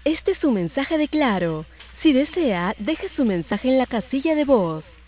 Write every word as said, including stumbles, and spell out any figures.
Este es su mensaje de Claro. Si desea, deje su mensaje en la casilla de voz.